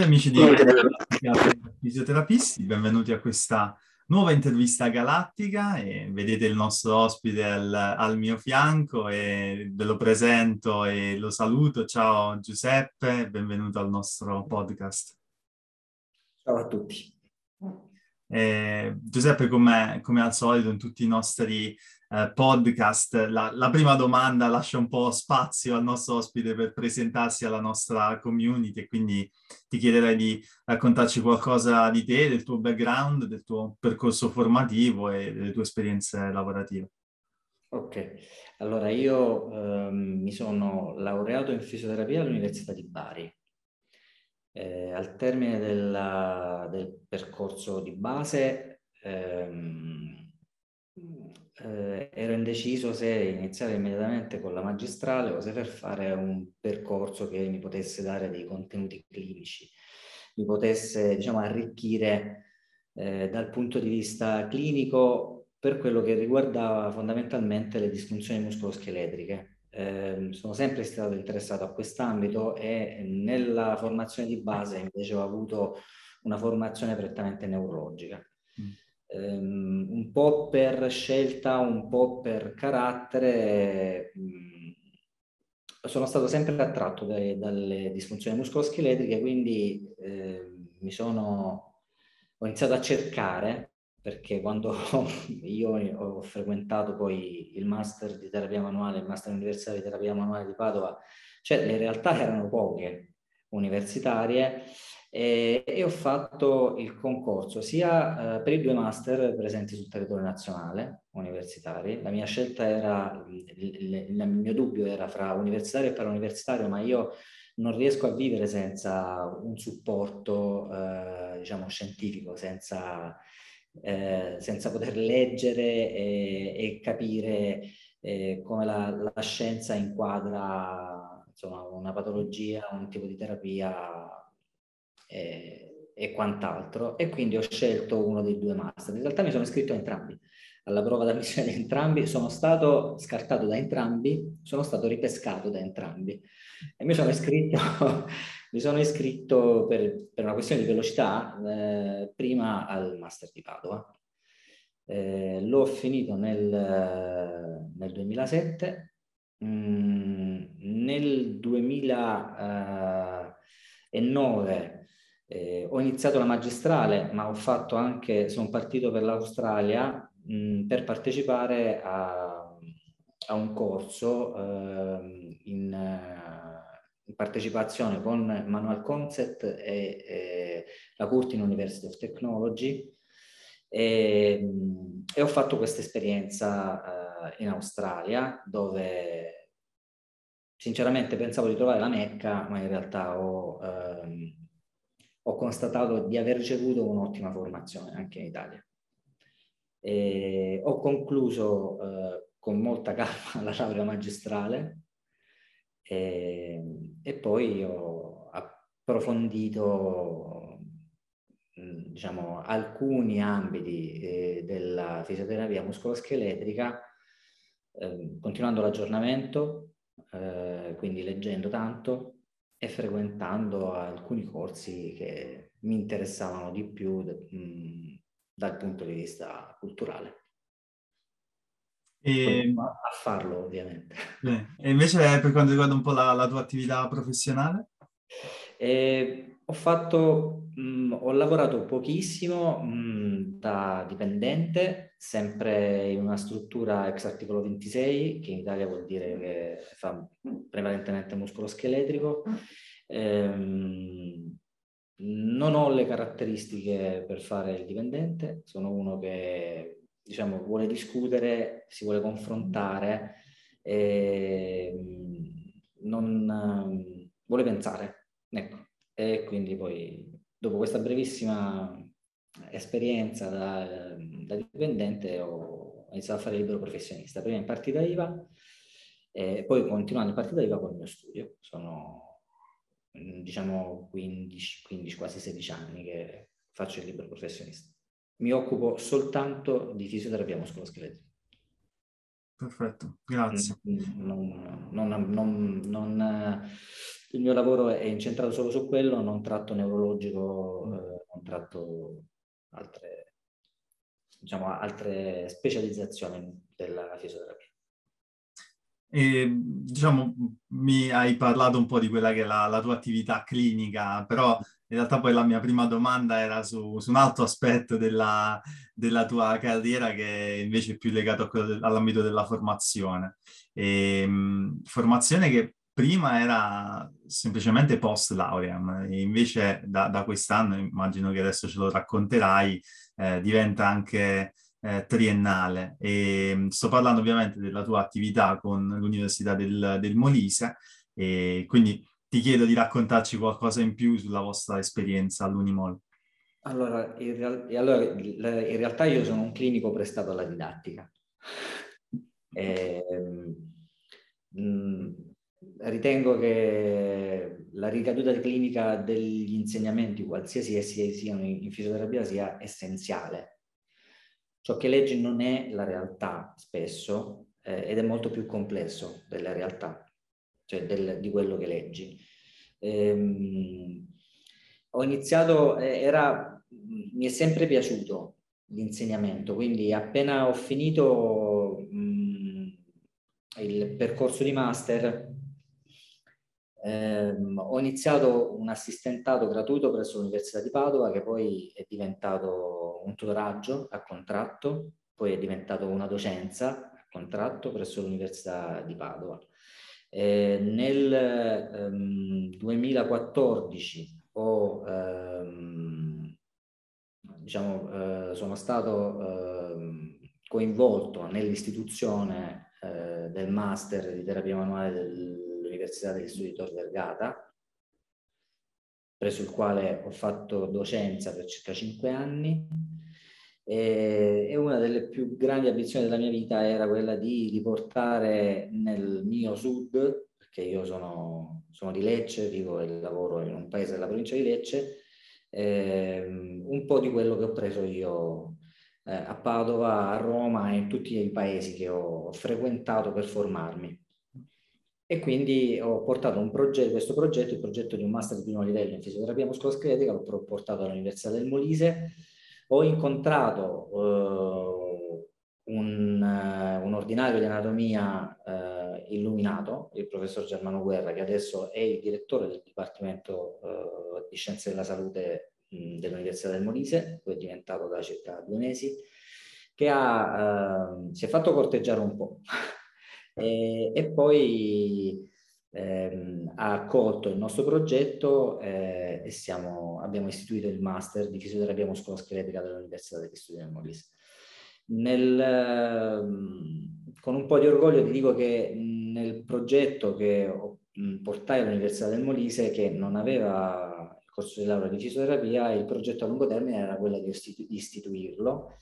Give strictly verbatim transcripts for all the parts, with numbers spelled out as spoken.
Salve amici di Fisioterapisti, benvenuti a questa nuova intervista galattica e vedete il nostro ospite al, al mio fianco e ve lo presento e lo saluto. Ciao Giuseppe, benvenuto al nostro podcast. Ciao a tutti. Eh, Giuseppe, come, come al solito in tutti i nostri eh, podcast, la, la prima domanda lascia un po' spazio al nostro ospite per presentarsi alla nostra community e quindi ti chiederei di raccontarci qualcosa di te, del tuo background, del tuo percorso formativo e delle tue esperienze lavorative. Ok, allora io ehm, mi sono laureato in fisioterapia all'Università di Bari. Eh, al termine della, del percorso di base ehm, eh, ero indeciso se iniziare immediatamente con la magistrale o se per fare un percorso che mi potesse dare dei contenuti clinici, mi potesse, diciamo, arricchire eh, dal punto di vista clinico per quello che riguardava fondamentalmente le disfunzioni muscoloscheletriche. Eh, sono sempre stato interessato a quest'ambito e nella formazione di base invece ho avuto una formazione prettamente neurologica. Mm. Um, un po' per scelta, un po' per carattere, um, sono stato sempre attratto dai, dalle disfunzioni muscoloscheletriche, quindi eh, mi sono, ho iniziato a cercare, perché quando io ho frequentato poi il master di terapia manuale, il master universitario di terapia manuale di Padova, cioè le realtà erano poche universitarie, e, e ho fatto il concorso sia eh, per i due master presenti sul territorio nazionale universitari. La mia scelta era, il, il mio dubbio era fra universitario e parauniversitario, ma io non riesco a vivere senza un supporto eh, diciamo scientifico, senza, eh, senza poter leggere e, e capire eh, come la, la scienza inquadra, insomma, una patologia, un tipo di terapia e, e quant'altro, e quindi ho scelto uno dei due master. In realtà mi sono iscritto a entrambi, alla prova d'ammissione di entrambi, sono stato scartato da entrambi, sono stato ripescato da entrambi e mi sono iscritto, mi sono iscritto per, per una questione di velocità eh, prima al master di Padova. Eh, l'ho finito nel, nel duemilasette, mm, nel duemilanove eh, ho iniziato la magistrale, ma ho fatto anche, sono partito per l'Australia mh, per partecipare a, a un corso eh, in, in partecipazione con Manual Concept e, e la Curtin University of Technology. E, e ho fatto questa esperienza uh, in Australia, dove sinceramente pensavo di trovare la Mecca, ma in realtà ho, um, ho constatato di aver ricevuto un'ottima formazione anche in Italia. E ho concluso uh, con molta calma la laurea magistrale e, e poi ho approfondito diciamo alcuni ambiti eh, della fisioterapia muscoloscheletrica, eh, continuando l'aggiornamento, eh, quindi leggendo tanto e frequentando alcuni corsi che mi interessavano di più mh, dal punto di vista culturale. E, a farlo ovviamente. e invece per quanto riguarda un po' la, la tua attività professionale? E ho fatto, mh, ho lavorato pochissimo mh, da dipendente, sempre in una struttura ex articolo ventisei, che in Italia vuol dire che fa prevalentemente muscoloscheletrico. Ehm, non ho le caratteristiche per fare il dipendente, sono uno che, diciamo, vuole discutere, si vuole confrontare, e non vuole pensare. Ecco, e quindi poi dopo questa brevissima esperienza da, da dipendente ho iniziato a fare libero professionista, prima in partita I V A e poi continuando in partita I V A con il mio studio. Sono diciamo quindici, quindici, quasi sedici anni che faccio il libero professionista. Mi occupo soltanto di fisioterapia muscoloscheletrica. Perfetto, grazie. Non, non, non, non il mio lavoro è incentrato solo su quello, non tratto neurologico, eh, non tratto altre, diciamo, altre specializzazioni della fisioterapia. E, diciamo, mi hai parlato un po' di quella che è la, la tua attività clinica, però in realtà poi la mia prima domanda era su, su un altro aspetto della, della tua carriera che invece è più legato a quello del- all'ambito della formazione. E, mh, formazione che prima era semplicemente post lauream, e invece da, da quest'anno, immagino che adesso ce lo racconterai, eh, diventa anche eh, triennale. E mh, sto parlando ovviamente della tua attività con l'Università del, del Molise, e quindi ti chiedo di raccontarci qualcosa in più sulla vostra esperienza all'Unimol. Allora, in, real- e allora, il- in realtà io sono un clinico prestato alla didattica. Ehm, mh, ritengo che la ricaduta clinica degli insegnamenti, qualsiasi essi siano in, in fisioterapia, sia essenziale. Ciò che leggi non è la realtà spesso, eh, ed è molto più complesso della realtà, cioè del- di quello che leggi. Ehm, ho iniziato, eh, era, mi è sempre piaciuto l'insegnamento, quindi appena ho finito mh, il percorso di master, ehm, ho iniziato un assistentato gratuito presso l'Università di Padova, che poi è diventato un tutoraggio a contratto, poi è diventato una docenza a contratto presso l'Università di Padova. Eh, nel ehm, duemilaquattordici ho, ehm, diciamo, eh, sono stato ehm, coinvolto nell'istituzione eh, del master di terapia manuale dell'Università degli Studi di Tor Vergata, presso il quale ho fatto docenza per circa cinque anni. E, e una delle più grandi ambizioni della mia vita era quella di riportare nel mio sud, perché io sono, sono di Lecce, vivo e lavoro in un paese della provincia di Lecce, ehm, un po' di quello che ho preso io eh, a Padova, a Roma e in tutti i paesi che ho frequentato per formarmi. E quindi ho portato un progetto, questo progetto, il progetto di un master di primo livello in fisioterapia muscoloscheletrica, l'ho portato all'Università del Molise. Ho incontrato eh, un, eh, un ordinario di anatomia eh, illuminato, il professor Germano Guerra, che adesso è il direttore del Dipartimento eh, di Scienze della Salute mh, dell'Università del Molise, poi è diventato da circa due mesi, che ha, eh, si è fatto corteggiare un po'. E, e poi ehm, ha accolto il nostro progetto eh, e siamo, abbiamo istituito il master di fisioterapia muscoloscheletrica dell'Università degli Studi del Molise. Nel, ehm, con un po' di orgoglio ti dico che nel progetto che ho, mh, portai all'Università del Molise, che non aveva il corso di laurea di fisioterapia, il progetto a lungo termine era quello di istitu- istituirlo.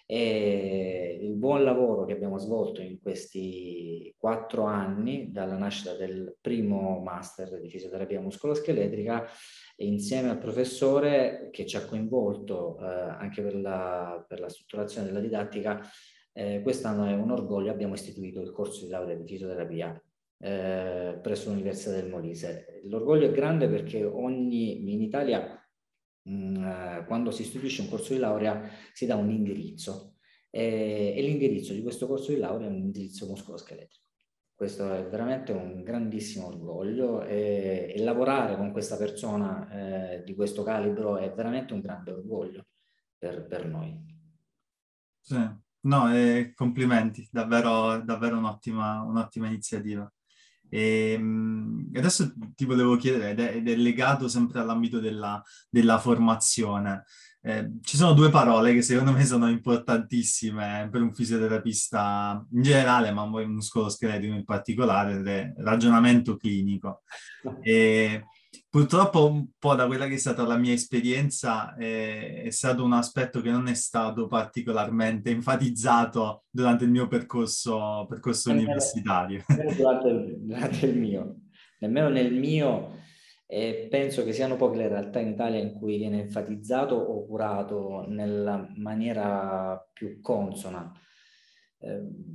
E il buon lavoro che abbiamo svolto in questi quattro anni, dalla nascita del primo master di fisioterapia muscoloscheletrica, insieme al professore che ci ha coinvolto eh, anche per la, per la strutturazione della didattica, eh, quest'anno è un orgoglio, abbiamo istituito il corso di laurea di fisioterapia eh, presso l'Università del Molise. L'orgoglio è grande perché ogni, in Italia mh, quando si istituisce un corso di laurea si dà un indirizzo e, e l'indirizzo di questo corso di laurea è un indirizzo muscoloscheletrico. Questo è veramente un grandissimo orgoglio e, e lavorare con questa persona eh, di questo calibro è veramente un grande orgoglio per, per noi. Sì. No, eh, complimenti, davvero, davvero un'ottima, un'ottima iniziativa. E, mh, adesso ti volevo chiedere, ed è, ed è legato sempre all'ambito della, della formazione. Eh, ci sono due parole che secondo me sono importantissime per un fisioterapista in generale, ma poi un muscoloscheletico in particolare, ed è ragionamento clinico. E purtroppo un po' da quella che è stata la mia esperienza eh, è stato un aspetto che non è stato particolarmente enfatizzato durante il mio percorso, percorso Nemmeno, universitario. nemmeno durante il, durante il mio, nemmeno nel mio, e penso che siano poche le realtà in Italia in cui viene enfatizzato o curato nella maniera più consona. Eh,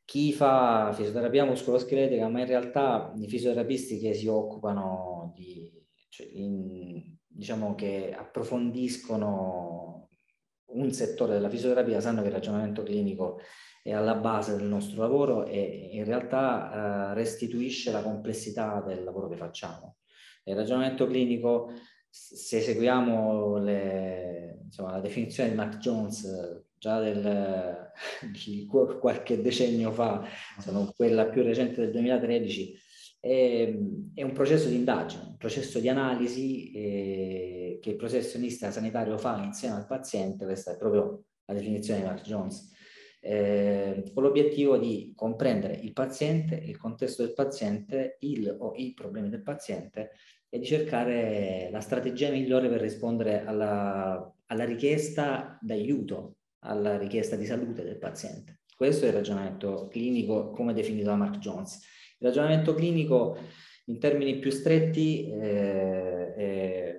chi fa fisioterapia muscoloscheletrica, ma in realtà i fisioterapisti che si occupano di, cioè in, diciamo che approfondiscono un settore della fisioterapia sanno che il ragionamento clinico è alla base del nostro lavoro e in realtà eh, restituisce la complessità del lavoro che facciamo. Il ragionamento clinico, se seguiamo le, insomma, la definizione di Mac Jones già del, di qualche decennio fa, sono quella più recente del duemilatredici, è, è un processo di indagine, un processo di analisi eh, che il professionista sanitario fa insieme al paziente. Questa è proprio la definizione di Mac Jones, eh, con l'obiettivo di comprendere il paziente, il contesto del paziente, il o i problemi del paziente e di cercare la strategia migliore per rispondere alla, alla richiesta d'aiuto, alla richiesta di salute del paziente. Questo è il ragionamento clinico come definito da Mark Jones. Il ragionamento clinico in termini più stretti eh, è,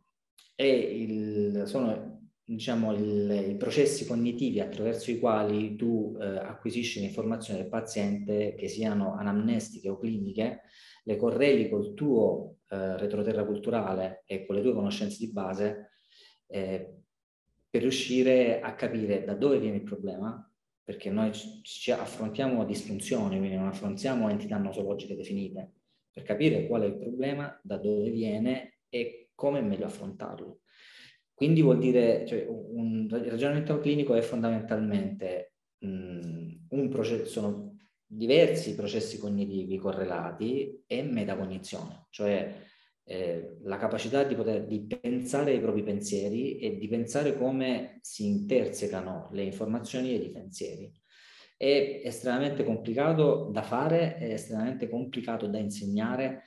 è il, sono diciamo, il, i processi cognitivi attraverso i quali tu eh, acquisisci le informazioni del paziente, che siano anamnestiche o cliniche, le correli col tuo eh, retroterra culturale e con le tue conoscenze di base eh, per riuscire a capire da dove viene il problema, perché noi ci affrontiamo disfunzioni, quindi non affrontiamo entità nosologiche definite, per capire qual è il problema, da dove viene e come è meglio affrontarlo. Quindi vuol dire, cioè, un ragionamento clinico è fondamentalmente mh, un processo, sono diversi processi cognitivi correlati e metacognizione, cioè eh, la capacità di poter di pensare ai propri pensieri e di pensare come si intersecano le informazioni ed i pensieri. È estremamente complicato da fare, è estremamente complicato da insegnare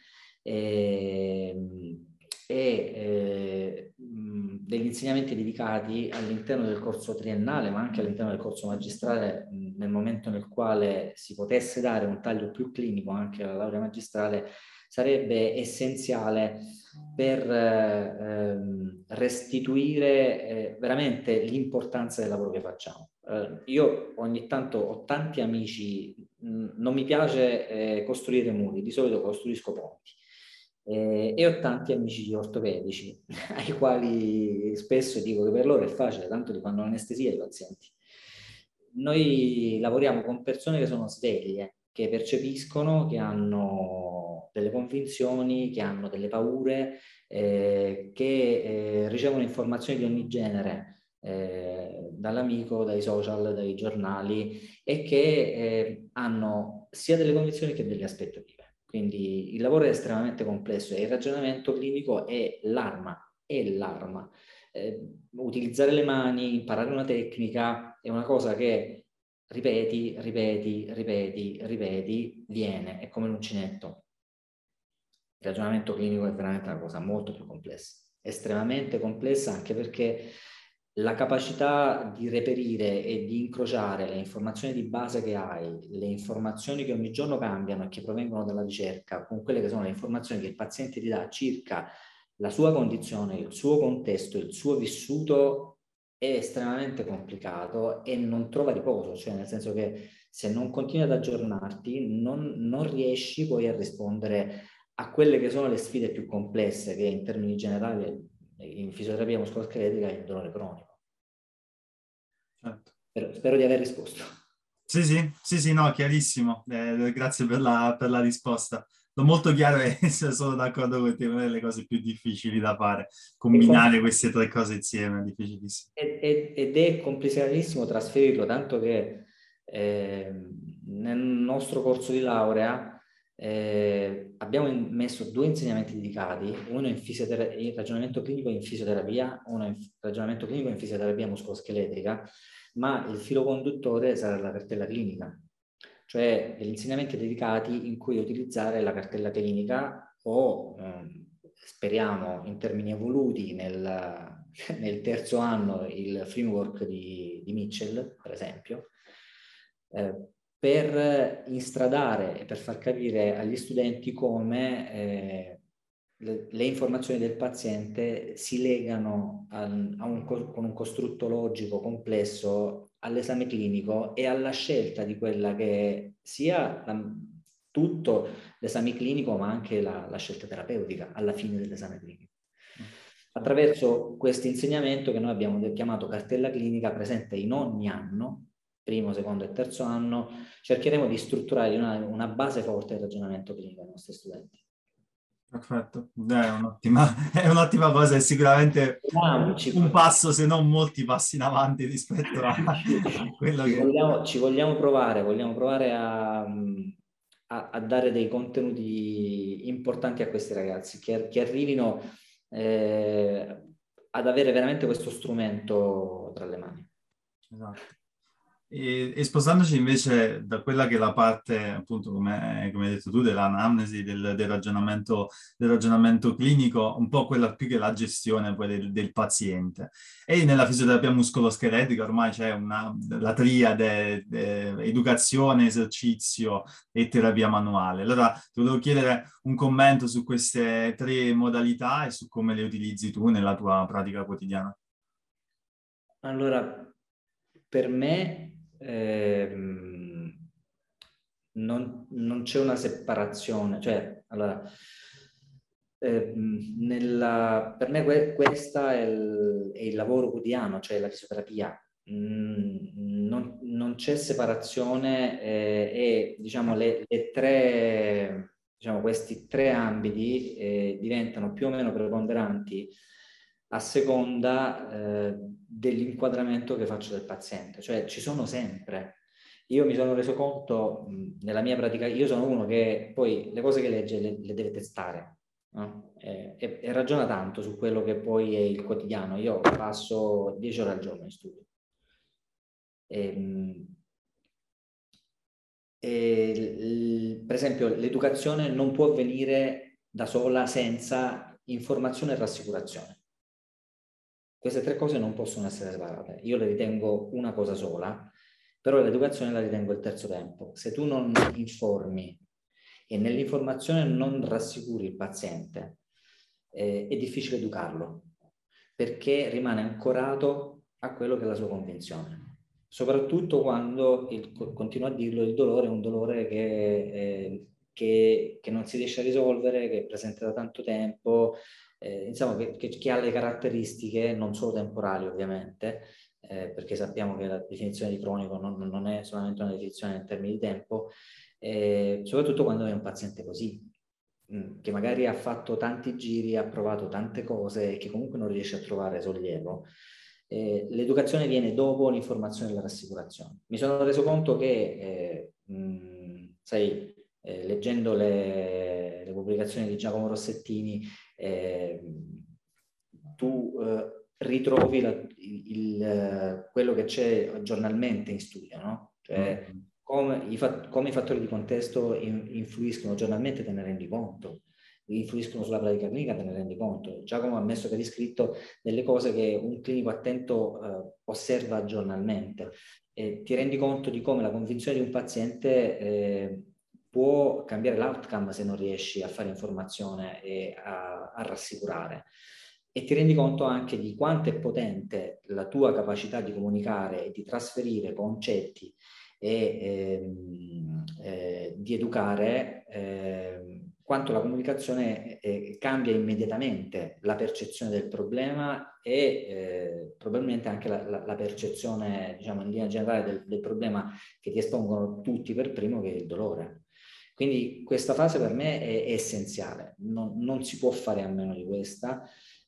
e, e eh, degli insegnamenti dedicati all'interno del corso triennale, ma anche all'interno del corso magistrale, nel momento nel quale si potesse dare un taglio più clinico anche alla laurea magistrale, sarebbe essenziale per eh, restituire eh, veramente l'importanza del lavoro che facciamo. Eh, io ogni tanto ho tanti amici, mh, non mi piace eh, costruire muri, di solito costruisco ponti. Eh, e ho tanti amici ortopedici ai quali spesso dico che per loro è facile, tanto li fanno l'anestesia ai pazienti. Noi lavoriamo con persone che sono sveglie, che percepiscono, che hanno delle convinzioni, che hanno delle paure, eh, che eh, ricevono informazioni di ogni genere, eh, dall'amico, dai social, dai giornali, e che eh, hanno sia delle convinzioni che delle aspettative. Quindi il lavoro è estremamente complesso e il ragionamento clinico è l'arma, è l'arma. Eh, utilizzare le mani, imparare una tecnica è una cosa che ripeti, ripeti, ripeti, ripeti, viene, è come l'uncinetto. Il ragionamento clinico è veramente una cosa molto più complessa, estremamente complessa, anche perché la capacità di reperire e di incrociare le informazioni di base che hai, le informazioni che ogni giorno cambiano e che provengono dalla ricerca, con quelle che sono le informazioni che il paziente ti dà circa la sua condizione, il suo contesto, il suo vissuto, è estremamente complicato e non trova riposo, cioè nel senso che se non continui ad aggiornarti non, non riesci poi a rispondere a quelle che sono le sfide più complesse, che in termini generali in fisioterapia muscoloscheletrica è il dolore cronico. Certo. Spero, spero di aver risposto. Sì, sì, sì, sì, no, chiarissimo. Eh, grazie per la, per la risposta. Sono molto chiaro e sono d'accordo con te, una delle cose più difficili da fare. Combinare queste tre cose insieme è difficilissimo. Ed, ed è complicatissimo trasferirlo, tanto che eh, nel nostro corso di laurea eh, abbiamo messo due insegnamenti dedicati, uno in, in ragionamento clinico in fisioterapia, uno in ragionamento clinico in fisioterapia muscoloscheletrica, ma il filo conduttore sarà la cartella clinica, cioè degli insegnamenti dedicati in cui utilizzare la cartella clinica o eh, speriamo in termini evoluti nel, nel terzo anno il framework di, di Mitchell, per esempio, eh, per instradare e per far capire agli studenti come eh, le, le informazioni del paziente si legano a, a un, con un costrutto logico complesso all'esame clinico e alla scelta di quella che è sia la, tutto l'esame clinico, ma anche la, la scelta terapeutica alla fine dell'esame clinico. Attraverso questo insegnamento che noi abbiamo chiamato cartella clinica, presente in ogni anno, primo, secondo e terzo anno, cercheremo di strutturare una, una base forte del ragionamento clinico ai nostri studenti. Perfetto, è un'ottima, è un'ottima cosa e sicuramente un, un passo, se non molti passi in avanti rispetto a, a quello ci che... Vogliamo, ci vogliamo provare, vogliamo provare a, a, a dare dei contenuti importanti a questi ragazzi, che, che arrivino eh, ad avere veramente questo strumento tra le mani. Esatto. E, e spostandoci invece da quella che è la parte, appunto, come, come hai detto tu, dell'anamnesi, del, del ragionamento, del ragionamento clinico, un po' quella più che la gestione poi del, del paziente. E nella fisioterapia muscoloscheletrica ormai c'è una, la triade, eh, educazione, esercizio e terapia manuale. Allora, ti volevo chiedere un commento su queste tre modalità e su come le utilizzi tu nella tua pratica quotidiana. Allora, per me ehm, non, non c'è una separazione, cioè, allora, ehm, nella, per me que, questa è il, è il lavoro quotidiano, cioè la fisioterapia. Mm, non, non c'è separazione eh, e diciamo le, le tre, diciamo, questi tre ambiti eh, diventano più o meno preponderanti a seconda eh, dell'inquadramento che faccio del paziente, cioè ci sono sempre. Io mi sono reso conto mh, nella mia pratica, io sono uno che poi le cose che legge le, le deve testare, no? e, e, e ragiona tanto su quello che poi è il quotidiano. Io passo dieci ore al giorno in studio. E, e, per esempio, l'educazione non può avvenire da sola senza informazione e rassicurazione. Queste tre cose non possono essere separate. Io le ritengo una cosa sola, però l'educazione la ritengo il terzo tempo. Se tu non informi e nell'informazione non rassicuri il paziente, eh, è difficile educarlo, perché rimane ancorato a quello che è la sua convinzione. Soprattutto quando, il, continuo a dirlo, il dolore è un dolore che, eh, che, che non si riesce a risolvere, che è presente da tanto tempo, eh, insomma, che, che, che ha le caratteristiche non solo temporali, ovviamente, eh, perché sappiamo che la definizione di cronico non, non è solamente una definizione in termini di tempo, eh, soprattutto quando è un paziente così, mh, che magari ha fatto tanti giri, ha provato tante cose e che comunque non riesce a trovare sollievo. Eh, l'educazione viene dopo l'informazione e la rassicurazione. Mi sono reso conto che, eh, mh, sai, eh, leggendo le, le pubblicazioni di Giacomo Rossettini, eh, tu eh, ritrovi la, il, il, quello che c'è giornalmente in studio, no? Cioè, Mm. come i, fat- come i fattori di contesto in, influiscono giornalmente, te ne rendi conto, influiscono sulla pratica clinica, te ne rendi conto. Giacomo ha messo per iscritto delle cose che un clinico attento eh, osserva giornalmente e ti rendi conto di come la convinzione di un paziente eh, può cambiare l'outcome se non riesci a fare informazione e a, a rassicurare. E ti rendi conto anche di quanto è potente la tua capacità di comunicare e di trasferire concetti e ehm, eh, di educare, eh, quanto la comunicazione eh, cambia immediatamente la percezione del problema e eh, probabilmente anche la, la, la percezione, diciamo, in linea generale del, del problema che ti espongono tutti per primo, che è il dolore. Quindi questa fase per me è, è essenziale, non, non si può fare a meno di questa.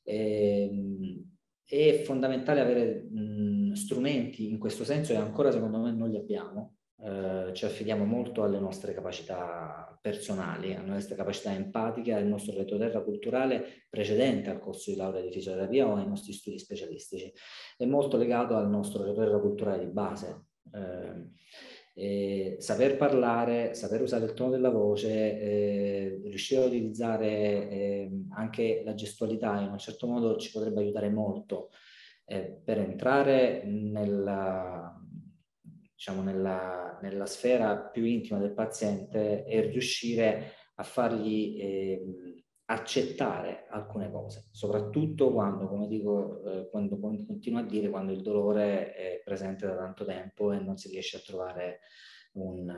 Eh, è fondamentale avere mh, strumenti in questo senso e ancora secondo me non li abbiamo. Eh, ci affidiamo molto alle nostre capacità personali, alle nostre capacità empatiche, al nostro retroterra culturale precedente al corso di laurea di fisioterapia o ai nostri studi specialistici. È molto legato al nostro retroterra culturale di base. Eh, eh, saper parlare, saper usare il tono della voce, eh, riuscire a utilizzare eh, anche la gestualità in un certo modo ci potrebbe aiutare molto eh, per entrare nella, diciamo, nella, nella sfera più intima del paziente e riuscire a fargli eh, accettare alcune cose, soprattutto quando, come dico, eh, quando continuo a dire, quando il dolore è presente da tanto tempo e non si riesce a trovare un,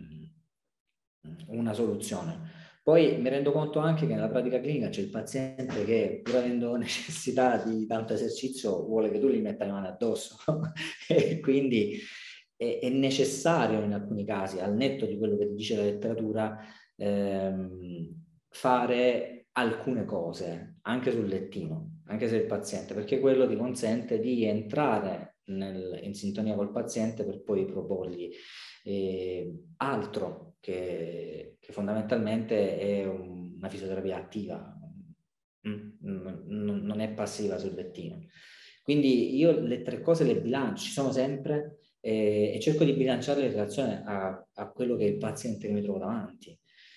um, una soluzione. Poi mi rendo conto anche che nella pratica clinica c'è il paziente che, pur avendo necessità di tanto esercizio, vuole che tu gli metta le mani addosso e quindi è, è necessario in alcuni casi, al netto di quello che dice la letteratura, ehm, fare alcune cose anche sul lettino, anche se il paziente, perché quello ti consente di entrare nel, in sintonia col paziente per poi proporgli eh, altro che, che fondamentalmente è un, una fisioterapia attiva, mm, non, non è passiva sul lettino. Quindi io le tre cose le bilancio, ci sono sempre eh, e cerco di bilanciarle in relazione a, a quello che è il paziente che mi trovo davanti.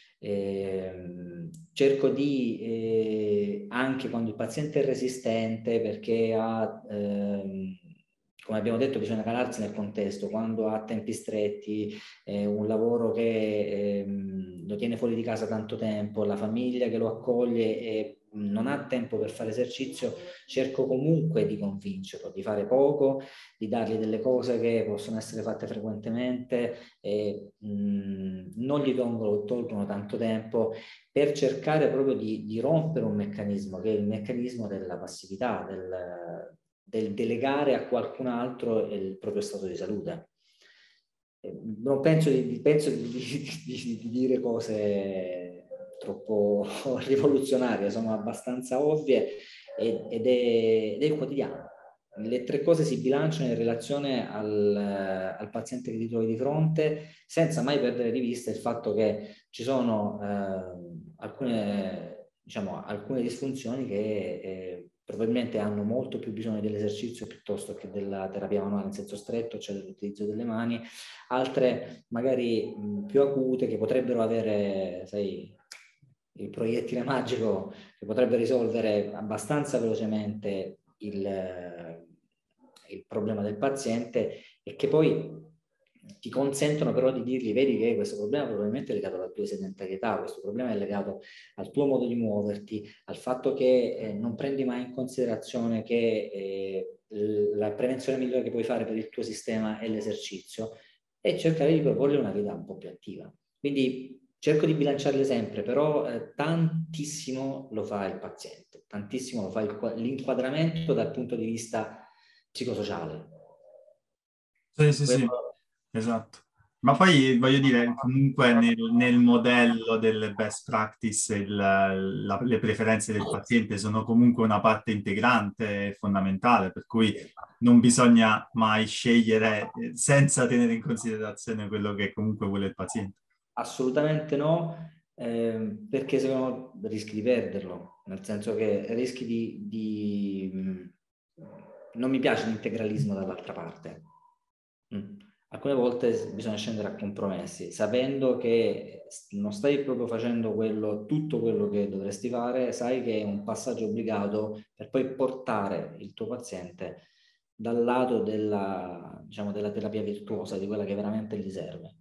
Eh, cerco di, eh, anche quando il paziente è resistente perché ha, ehm, come abbiamo detto, bisogna calarsi nel contesto, quando ha tempi stretti, eh, un lavoro che ehm, lo tiene fuori di casa tanto tempo, la famiglia che lo accoglie e non ha tempo per fare esercizio, cerco comunque di convincerlo, di fare poco, di dargli delle cose che possono essere fatte frequentemente e mh, non gli tolgono, tolgono tanto tempo, per cercare proprio di, di rompere un meccanismo che è il meccanismo della passività, del, del delegare a qualcun altro il proprio stato di salute. Non penso di, penso di, di, di, di dire cose troppo rivoluzionarie, sono abbastanza ovvie ed, ed, è, ed è il quotidiano. Le tre cose si bilanciano in relazione al, al paziente che ti trovi di fronte, senza mai perdere di vista il fatto che ci sono eh, alcune, diciamo, alcune disfunzioni che eh, probabilmente hanno molto più bisogno dell'esercizio piuttosto che della terapia manuale in senso stretto, cioè dell'utilizzo delle mani, altre magari mh, più acute che potrebbero avere, sai, il proiettile magico che potrebbe risolvere abbastanza velocemente il, il problema del paziente e che poi ti consentono però di dirgli: vedi che questo problema probabilmente è legato alla tua sedentarietà, questo problema è legato al tuo modo di muoverti, al fatto che eh, non prendi mai in considerazione che eh, la prevenzione migliore che puoi fare per il tuo sistema è l'esercizio, e cercare di proporgli una vita un po' più attiva. Quindi cerco di bilanciarle sempre, però eh, tantissimo lo fa il paziente, tantissimo lo fa il, l'inquadramento dal punto di vista psicosociale. Sì, sì, sì, Quello... esatto. Ma poi voglio dire, comunque nel, nel modello delle best practice il- la- le preferenze del paziente sono comunque una parte integrante e fondamentale, per cui non bisogna mai scegliere eh, senza tenere in considerazione quello che comunque vuole il paziente. Assolutamente no, eh, perché secondo me rischi di perderlo, nel senso che rischi di... di mh, non mi piace l'integralismo dall'altra parte. Mm. Alcune volte bisogna scendere a compromessi, sapendo che non stai proprio facendo quello, tutto quello che dovresti fare, sai che è un passaggio obbligato per poi portare il tuo paziente dal lato della, diciamo, della terapia virtuosa, di quella che veramente gli serve.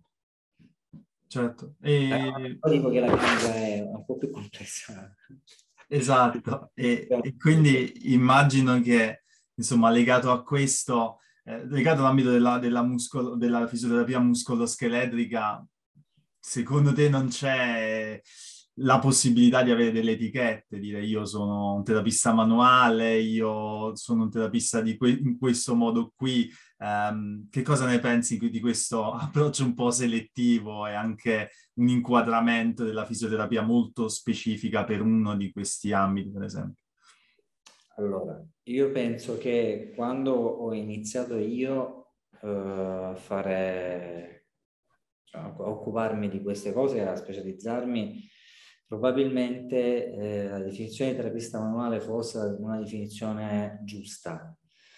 Certo. Eh, E dico che la clinica è un po' più complessa. esatto, e, e quindi immagino che, insomma, legato a questo, eh, legato all'ambito della, della, muscolo- della fisioterapia muscoloscheletrica, secondo te non c'è la possibilità di avere delle etichette, dire io sono un terapista manuale, io sono un terapista di que- in questo modo qui. Ehm, che cosa ne pensi di questo approccio un po' selettivo e anche un inquadramento della fisioterapia molto specifica per uno di questi ambiti, per esempio? Allora, io penso che quando ho iniziato io eh, a fare, cioè, a occuparmi di queste cose, a specializzarmi, probabilmente eh, la definizione di terapista manuale fosse una definizione giusta.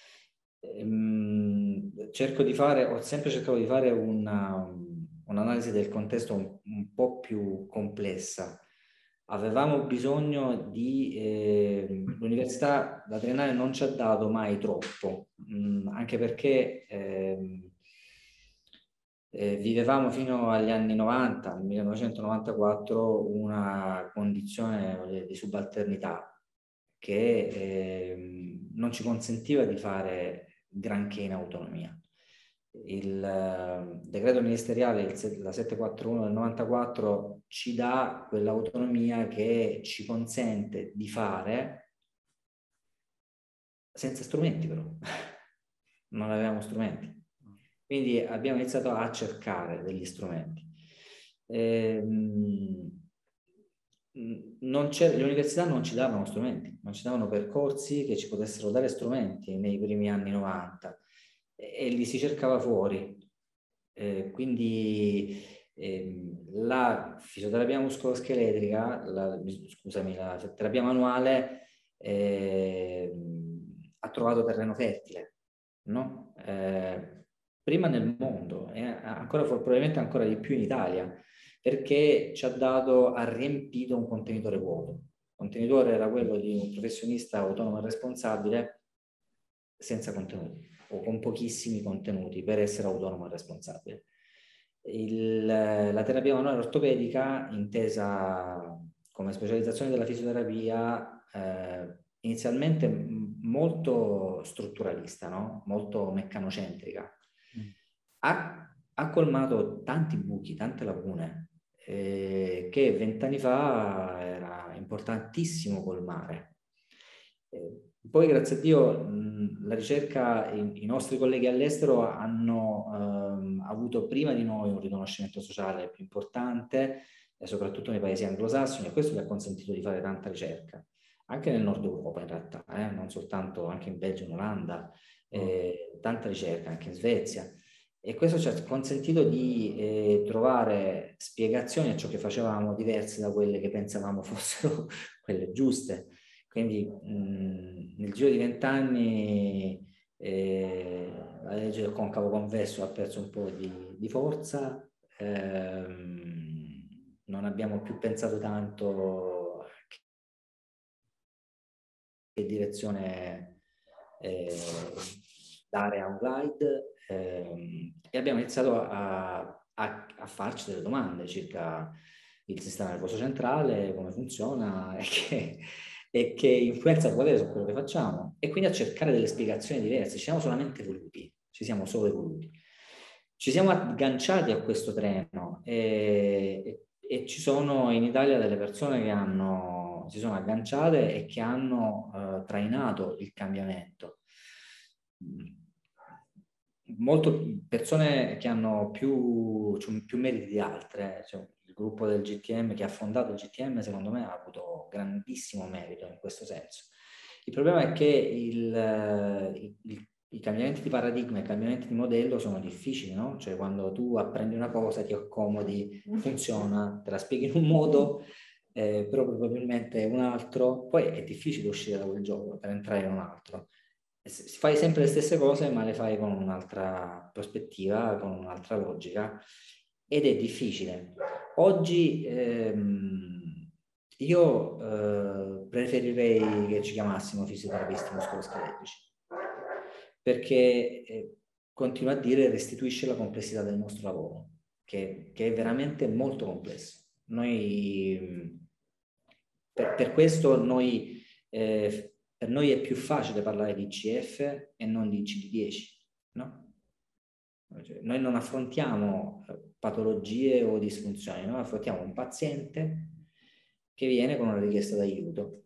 Ehm, cerco di fare, ho sempre cercato di fare una, un'analisi del contesto un, un po' più complessa. Avevamo bisogno di... Eh, l'università, la triennale non ci ha dato mai troppo, mh, anche perché... ehm, Eh, vivevamo fino agli anni novanta, nel millenovecentonovantaquattro, una condizione di subalternità che eh, non ci consentiva di fare granché in autonomia. Il uh, decreto ministeriale, il, la settecentoquarantuno del novantaquattro, ci dà quell'autonomia che ci consente di fare senza strumenti, però. Non avevamo strumenti. Quindi abbiamo iniziato a cercare degli strumenti. Ehm, non le università non ci davano strumenti, non ci davano percorsi che ci potessero dare strumenti nei primi anni novanta, e, e li si cercava fuori. Eh, quindi ehm, la fisioterapia muscoloscheletrica, la, scusami, la terapia manuale eh, ha trovato terreno fertile, no? Eh, prima nel mondo e ancora, probabilmente ancora di più in Italia, perché ci ha dato, ha riempito un contenitore vuoto. Il contenitore era quello di un professionista autonomo e responsabile senza contenuti o con pochissimi contenuti per essere autonomo e responsabile. Il, la terapia manuale ortopedica, intesa come specializzazione della fisioterapia, eh, inizialmente molto strutturalista, no? Molto meccanocentrica, mm. ha, ha colmato tanti buchi, tante lacune eh, che vent'anni fa era importantissimo colmare. Eh, poi, grazie a Dio, mh, la ricerca, i, i nostri colleghi all'estero hanno ehm, avuto prima di noi un riconoscimento sociale più importante, eh, soprattutto nei paesi anglosassoni, e questo gli ha consentito di fare tanta ricerca, anche nel nord Europa in realtà, eh, non soltanto, anche in Belgio, in Olanda, eh, oh. tanta ricerca, anche in Svezia. E questo ci ha consentito di eh, trovare spiegazioni a ciò che facevamo diverse da quelle che pensavamo fossero quelle giuste. Quindi mh, nel giro di vent'anni eh, la legge del concavo convesso ha perso un po' di, di forza, ehm, non abbiamo più pensato tanto che direzione eh, dare a un guide ehm, e abbiamo iniziato a, a, a farci delle domande circa il sistema nervoso centrale, come funziona e che, e che influenza può avere su quello che facciamo, e quindi a cercare delle spiegazioni diverse. Ci siamo solamente evoluti, ci siamo solo evoluti. Ci siamo agganciati a questo treno e, e, e ci sono in Italia delle persone che hanno, si sono agganciate e che hanno uh, trainato il cambiamento. Molte persone che hanno più, cioè, più meriti di altre, cioè, il gruppo del G T M che ha fondato il G T M secondo me ha avuto grandissimo merito in questo senso. Il problema è che il, il, i cambiamenti di paradigma e i cambiamenti di modello sono difficili, no? Cioè quando tu apprendi una cosa, ti accomodi, funziona, te la spieghi in un modo, eh, però probabilmente un altro, poi è difficile uscire da quel gioco per entrare in un altro. Fai sempre le stesse cose, ma le fai con un'altra prospettiva, con un'altra logica, ed è difficile. Oggi ehm, io eh, preferirei che ci chiamassimo fisioterapisti muscoloscheletrici, perché eh, continuo a dire restituisce la complessità del nostro lavoro, che, che è veramente molto complesso. Noi, per, per questo noi eh, per noi è più facile parlare di I C F e non di I C D dieci, no? Cioè, noi non affrontiamo patologie o disfunzioni, noi affrontiamo un paziente che viene con una richiesta d'aiuto.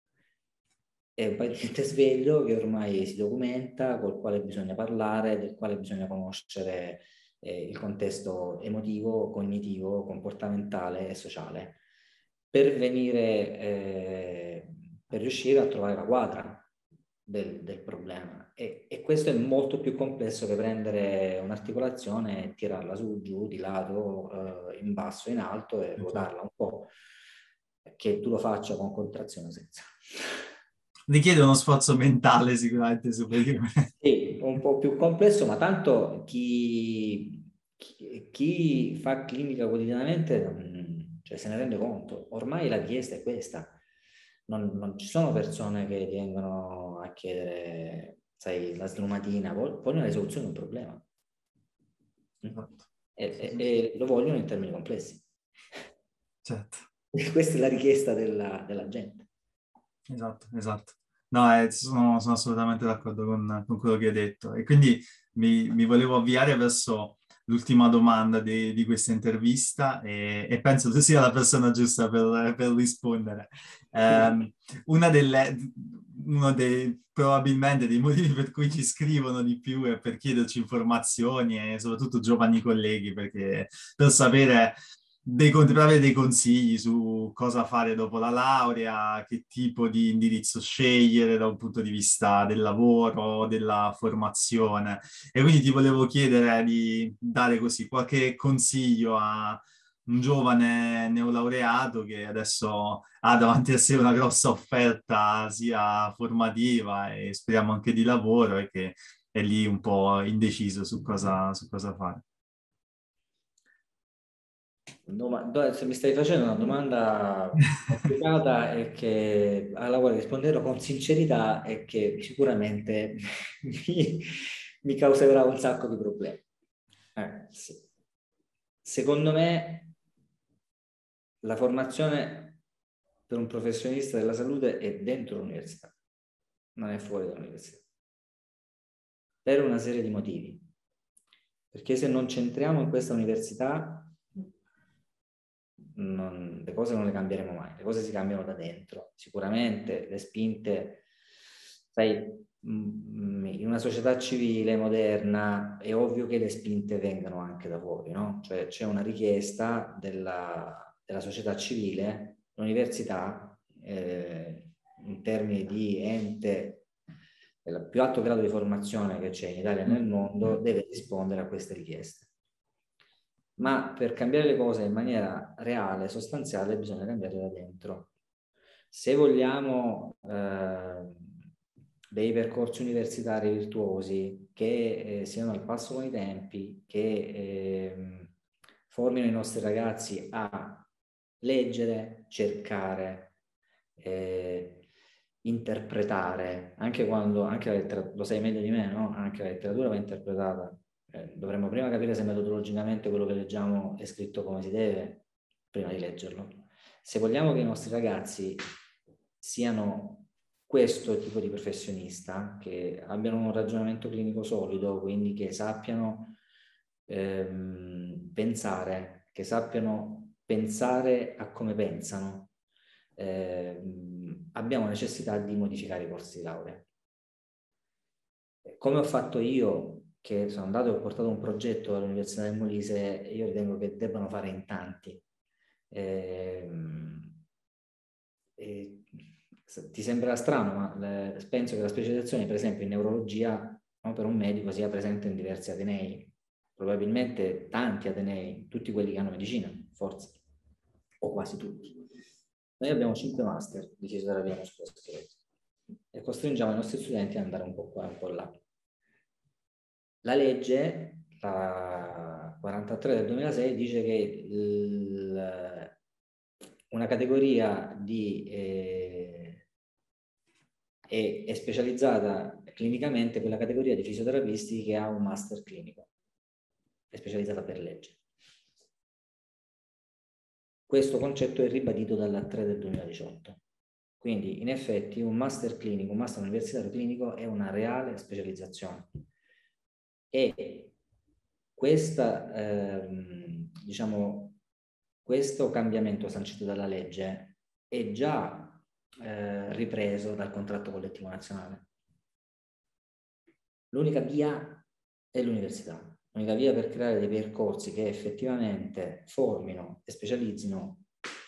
È un paziente sveglio che ormai si documenta, col quale bisogna parlare, del quale bisogna conoscere eh, il contesto emotivo, cognitivo, comportamentale e sociale, per venire... Eh, per riuscire a trovare la quadra del, del problema. E, e questo è molto più complesso che prendere un'articolazione e tirarla su, giù, di lato, eh, in basso, in alto e ruotarla un po', che tu lo faccia con contrazione o senza. Richiede uno sforzo mentale sicuramente superiore. Sì, un po' più complesso, ma tanto chi, chi, chi fa clinica quotidianamente cioè, se ne rende conto. Ormai la richiesta è questa. Non, non ci sono persone che vengono a chiedere, sai, la sdrumatina, vogliono le soluzioni a un problema. e, e, e lo vogliono in termini complessi. Certo. Questa è la richiesta della, della gente. Esatto, esatto. No, eh, sono, sono assolutamente d'accordo con, con quello che hai detto. E quindi mi, mi volevo avviare verso l'ultima domanda di, di questa intervista e, e penso tu sia la persona giusta per, per rispondere. Um, una delle, uno dei, probabilmente dei motivi per cui ci scrivono di più è per chiederci informazioni e soprattutto giovani colleghi, perché per sapere dei, per avere dei consigli su cosa fare dopo la laurea, che tipo di indirizzo scegliere da un punto di vista del lavoro, della formazione. E quindi ti volevo chiedere di dare così qualche consiglio a un giovane neolaureato che adesso ha davanti a sé una grossa offerta sia formativa e speriamo anche di lavoro e che è lì un po' indeciso su cosa, su cosa fare. Doma- se mi stai facendo una domanda complicata e che alla quale risponderò con sincerità e che sicuramente mi, mi causerà un sacco di problemi. Eh, sì. Secondo me la formazione per un professionista della salute è dentro l'università, non è fuori dall'università, per una serie di motivi. Perché se non centriamo in questa università, non, le cose non le cambieremo mai, le cose si cambiano da dentro. Sicuramente le spinte, sai, in una società civile moderna è ovvio che le spinte vengano anche da fuori, no? Cioè c'è una richiesta della, della società civile, l'università, eh, in termini di ente, il più alto grado di formazione che c'è in Italia e nel mondo, deve rispondere a queste richieste. Ma per cambiare le cose in maniera reale, sostanziale, bisogna cambiarle da dentro. Se vogliamo eh, dei percorsi universitari virtuosi che eh, siano al passo con i tempi, che eh, formino i nostri ragazzi a leggere, cercare, eh, interpretare, anche quando, anche la letteratura, lo sai meglio di me, no? Anche la letteratura va interpretata. Eh, dovremmo prima capire se metodologicamente quello che leggiamo è scritto come si deve, prima di leggerlo. Se vogliamo che i nostri ragazzi siano questo tipo di professionista, che abbiano un ragionamento clinico solido, quindi che sappiano ehm, pensare, che sappiano pensare a come pensano, ehm, abbiamo necessità di modificare i corsi di laurea. Come ho fatto io, che sono andato e ho portato un progetto all'Università del Molise, io ritengo che debbano fare in tanti. Eh, eh, ti sembra strano, ma le, penso che la specializzazione, per esempio in neurologia, no, per un medico sia presente in diversi atenei, probabilmente tanti atenei, tutti quelli che hanno medicina, forse, o quasi tutti. Noi abbiamo cinque master di fisioterapia muscoloscheletro e costringiamo i nostri studenti ad andare un po' qua e un po' là. La legge, la quarantatré del duemilasei, dice che il, una categoria di, eh, è, è specializzata clinicamente quella categoria di fisioterapisti che ha un master clinico, è specializzata per legge. Questo concetto è ribadito dalla tre del duemiladiciotto. Quindi, in effetti, un master clinico, un master universitario clinico è una reale specializzazione. E questa, ehm, diciamo, questo cambiamento sancito dalla legge è già eh, ripreso dal contratto collettivo nazionale. L'unica via è l'università, l'unica via per creare dei percorsi che effettivamente formino e specializzino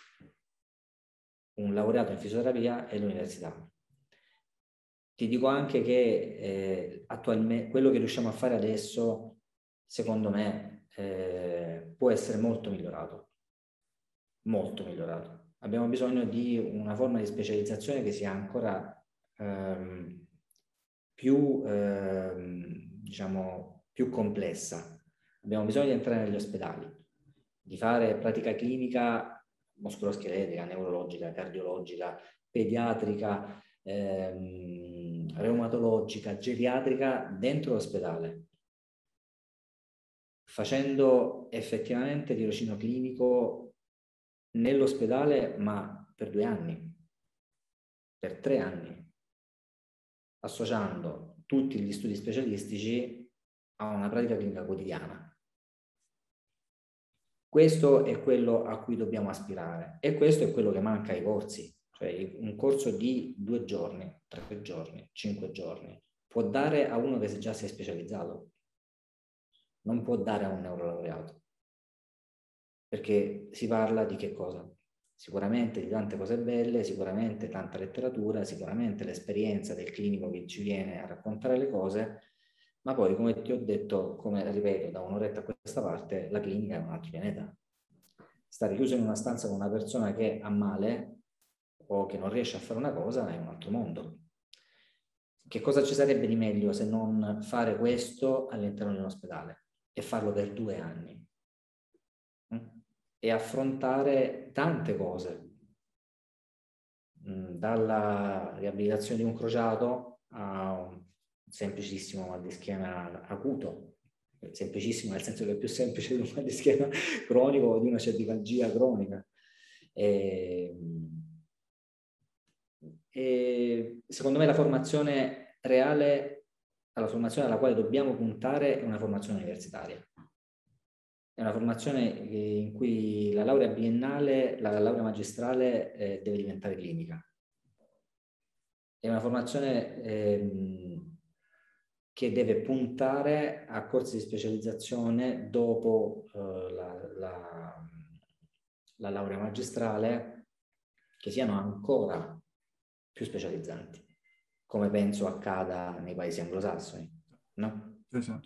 un laureato in fisioterapia è l'università. Ti dico anche che eh, attualmente quello che riusciamo a fare adesso, secondo me, eh, può essere molto migliorato. Molto migliorato. Abbiamo bisogno di una forma di specializzazione che sia ancora ehm, più, ehm, diciamo, più complessa. Abbiamo bisogno di entrare negli ospedali, di fare pratica clinica muscoloscheletrica, neurologica, cardiologica, pediatrica, ehm, reumatologica, geriatrica dentro l'ospedale. facendo effettivamente tirocinio clinico nell'ospedale, ma per due anni, per tre anni, associando tutti gli studi specialistici a una pratica clinica quotidiana. Questo è quello a cui dobbiamo aspirare e questo è quello che manca ai corsi. Cioè un corso di due giorni, tre giorni, cinque giorni può dare a uno che già si è specializzato, non può dare a un neurolaureato, perché si parla di che cosa? Sicuramente di tante cose belle, sicuramente tanta letteratura, sicuramente l'esperienza del clinico che ci viene a raccontare le cose, ma poi, come ti ho detto, come ripeto da un'oretta a questa parte, la clinica è un altro pianeta. Stare chiuso in una stanza con una persona che ha male o che non riesce a fare una cosa è un altro mondo. Che cosa ci sarebbe di meglio se non fare questo all'interno di un ospedale e farlo per due anni e affrontare tante cose, dalla riabilitazione di un crociato a un semplicissimo mal di schiena acuto, semplicissimo nel senso che è più semplice di un mal di schiena cronico o di una cervicalgia cronica. E, e secondo me la formazione reale, la formazione alla quale dobbiamo puntare è una formazione universitaria. È una formazione in cui la laurea biennale, la laurea magistrale eh, deve diventare clinica. È una formazione ehm, che deve puntare a corsi di specializzazione dopo eh, la, la, la laurea magistrale che siano ancora più specializzanti, come penso accada nei paesi anglosassoni, no? Sì, sì.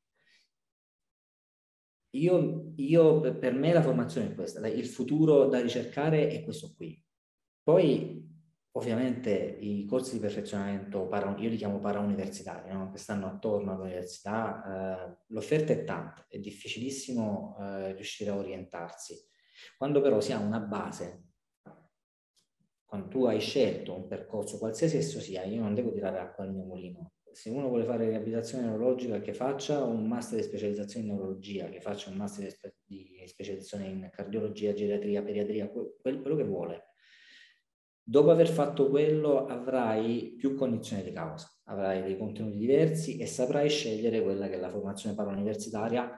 Io, io, per me la formazione è questa, il futuro da ricercare è questo qui. Poi ovviamente i corsi di perfezionamento, para, io li chiamo parauniversitari, no? Che stanno attorno all'università, eh, l'offerta è tanta, è difficilissimo eh, riuscire a orientarsi. Quando però si ha una base, quando tu hai scelto un percorso, qualsiasi esso sia, io non devo tirare acqua al mio mulino. Se uno vuole fare riabilitazione neurologica, che faccia un master di specializzazione in neurologia, che faccia un master di, spe- di specializzazione in cardiologia, geriatria, pediatria, que- quello che vuole. Dopo aver fatto quello avrai più cognizione di causa, avrai dei contenuti diversi e saprai scegliere quella che è la formazione parauniversitaria.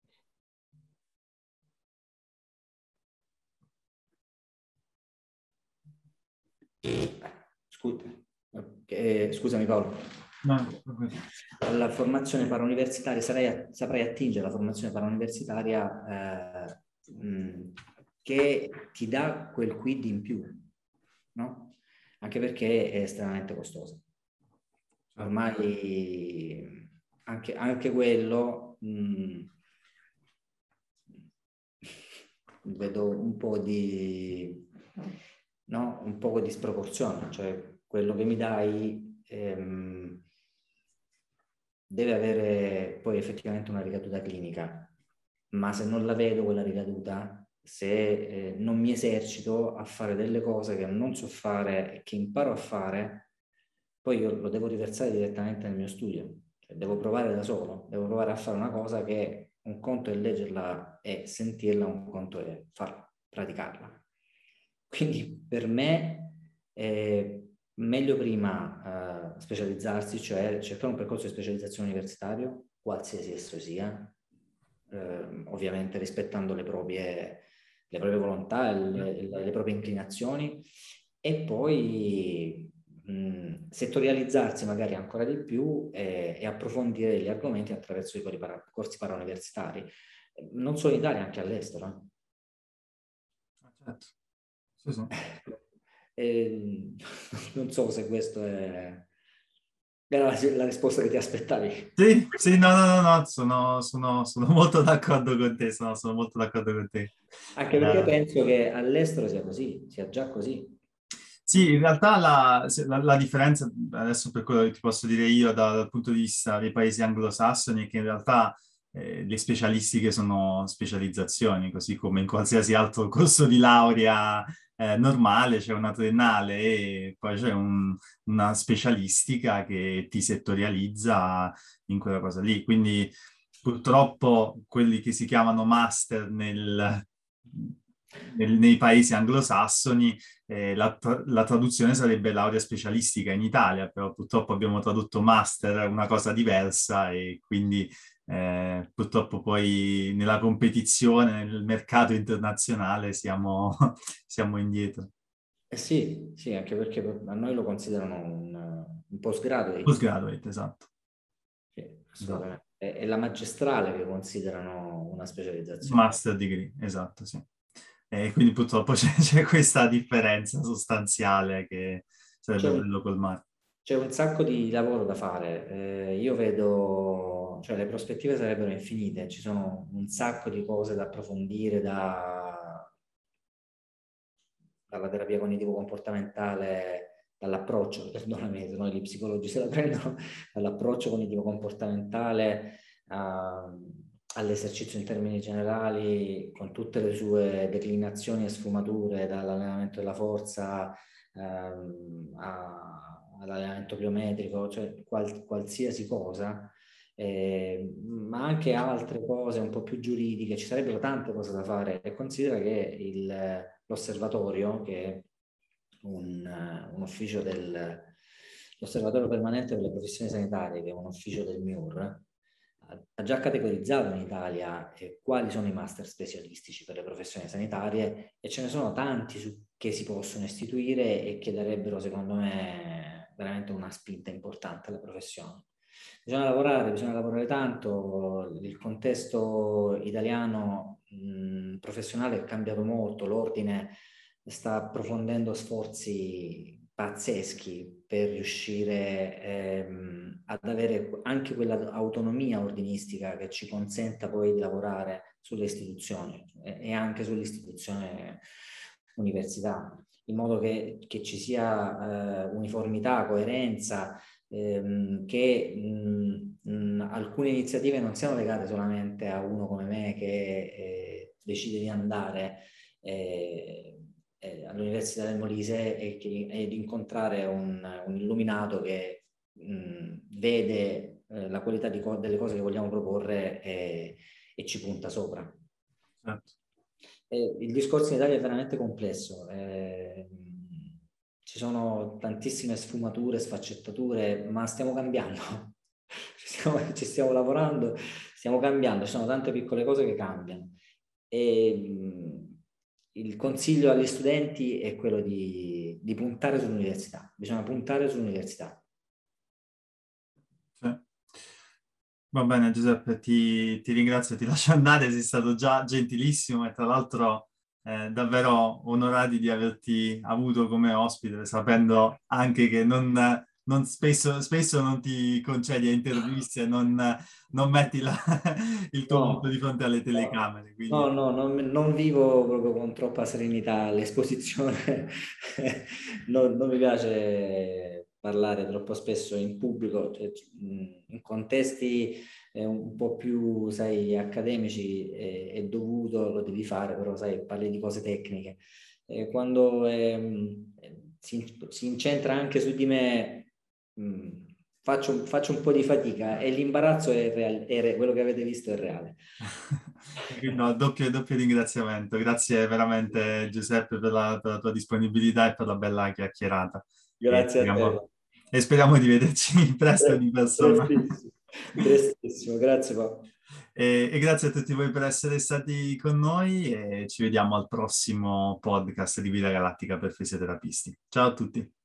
Scusa, eh, scusami Paolo. No, La formazione parauniversitaria, sarai, saprai attingere alla formazione parauniversitaria eh, mh, che ti dà quel quid in più, no? Anche perché è estremamente costosa. Ormai anche, anche quello mh, vedo un po' di, no? Un po' di sproporzione, cioè quello che mi dai ehm, deve avere poi effettivamente una ricaduta clinica, ma se non la vedo quella ricaduta, se eh, non mi esercito a fare delle cose che non so fare e che imparo a fare, poi io lo devo riversare direttamente nel mio studio, cioè devo provare da solo, devo provare a fare una cosa che un conto è leggerla e sentirla, un conto è farla, praticarla. Quindi per me è meglio prima uh, specializzarsi, cioè cercare un percorso di specializzazione universitario, qualsiasi esso sia, eh, ovviamente rispettando le proprie, le proprie volontà, le, le, le proprie inclinazioni, e poi mh, settorializzarsi magari ancora di più e, e approfondire gli argomenti attraverso i para, corsi parauniversitari, non solo in Italia, anche all'estero. Certo. Sì, sì. E, non so se questo è era la, la risposta che ti aspettavi. Sì, sì, no, no, no, no, sono, sono, sono molto d'accordo con te, sono, sono molto d'accordo con te. Anche perché Uh, penso che all'estero sia così, sia già così. Sì, in realtà la, la, la differenza, adesso per quello che ti posso dire io da, dal punto di vista dei paesi anglosassoni, è che in realtà eh, le specialistiche sono specializzazioni, così come in qualsiasi altro corso di laurea eh, normale c'è una triennale e poi c'è un, una specialistica che ti settorializza in quella cosa lì. Quindi purtroppo quelli che si chiamano master nel, nel, nei paesi anglosassoni, eh, la, la traduzione sarebbe laurea specialistica in Italia, però purtroppo abbiamo tradotto master, una cosa diversa, e quindi eh, purtroppo poi nella competizione, nel mercato internazionale siamo, siamo indietro. Eh sì, sì, anche perché a noi lo considerano un, un postgraduate. Postgraduate, esatto. Sì, assolutamente. È, è la magistrale che considerano una specializzazione. Master degree, esatto, sì. E quindi purtroppo c'è, c'è questa differenza sostanziale che C'è sarebbe un, bello colmare. c'è un sacco di lavoro da fare. Eh, io vedo, cioè le prospettive sarebbero infinite, ci sono un sacco di cose da approfondire, da, dalla terapia cognitivo-comportamentale, dall'approccio, perdonami se no gli psicologi se la prendono, dall'approccio cognitivo-comportamentale a, all'esercizio in termini generali, con tutte le sue declinazioni e sfumature, dall'allenamento della forza ehm, a, all'allenamento pliometrico, cioè qual, qualsiasi cosa. Eh, ma anche altre cose un po' più giuridiche, ci sarebbero tante cose da fare, e considera che il, l'osservatorio, che è un, un ufficio del, l'osservatorio permanente per le professioni sanitarie, che è un ufficio del M I U R, ha già categorizzato in Italia eh, quali sono i master specialistici per le professioni sanitarie, e ce ne sono tanti su, che si possono istituire e che darebbero, secondo me, veramente una spinta importante alla professione. Bisogna lavorare, bisogna lavorare tanto, il contesto italiano mh, professionale è cambiato molto, l'ordine sta approfondendo sforzi pazzeschi per riuscire ehm, ad avere anche quella autonomia ordinistica che ci consenta poi di lavorare sulle istituzioni e, e anche sull'istituzione università, in modo che, che ci sia eh, uniformità, coerenza, ehm, che mh, mh, alcune iniziative non siano legate solamente a uno come me che eh, decide di andare eh, eh, all'Università del Molise e, che, e di incontrare un, un illuminato che mh, vede eh, la qualità di co- delle cose che vogliamo proporre e, e ci punta sopra. Certo. Eh, il discorso in Italia è veramente complesso. Eh, ci sono tantissime sfumature, sfaccettature, ma stiamo cambiando. ci, stiamo, ci stiamo lavorando, stiamo cambiando, ci sono tante piccole cose che cambiano. E mh, il consiglio agli studenti è quello di, di puntare sull'università. Bisogna puntare sull'università. Sì. Va bene Giuseppe, ti, ti ringrazio, ti lascio andare, sei stato già gentilissimo e tra l'altro eh, davvero onorati di averti avuto come ospite, sapendo anche che non, non spesso, spesso non ti concedi a interviste, non, non metti la, il tuo volto No, di fronte alle no, telecamere. Quindi... no, no, non, non vivo proprio con troppa serenità l'esposizione. non, non mi piace parlare troppo spesso in pubblico, cioè, in contesti eh, un po' più, sai, accademici è, è dovuto, lo devi fare, però sai, parli di cose tecniche. E quando ehm, si, si incentra anche su di me, mh, faccio, faccio un po' di fatica, e l'imbarazzo è, real, è re, quello che avete visto è reale. No, doppio, doppio ringraziamento. Grazie veramente Giuseppe per la, per la tua disponibilità e per la bella chiacchierata. E Grazie a te. speriamo, e speriamo di vederci presto di persona. Prestissimo, prestissimo. Grazie Paolo. E, e grazie a tutti voi per essere stati con noi e ci vediamo al prossimo podcast di Vita Galattica per fisioterapisti. Ciao a tutti.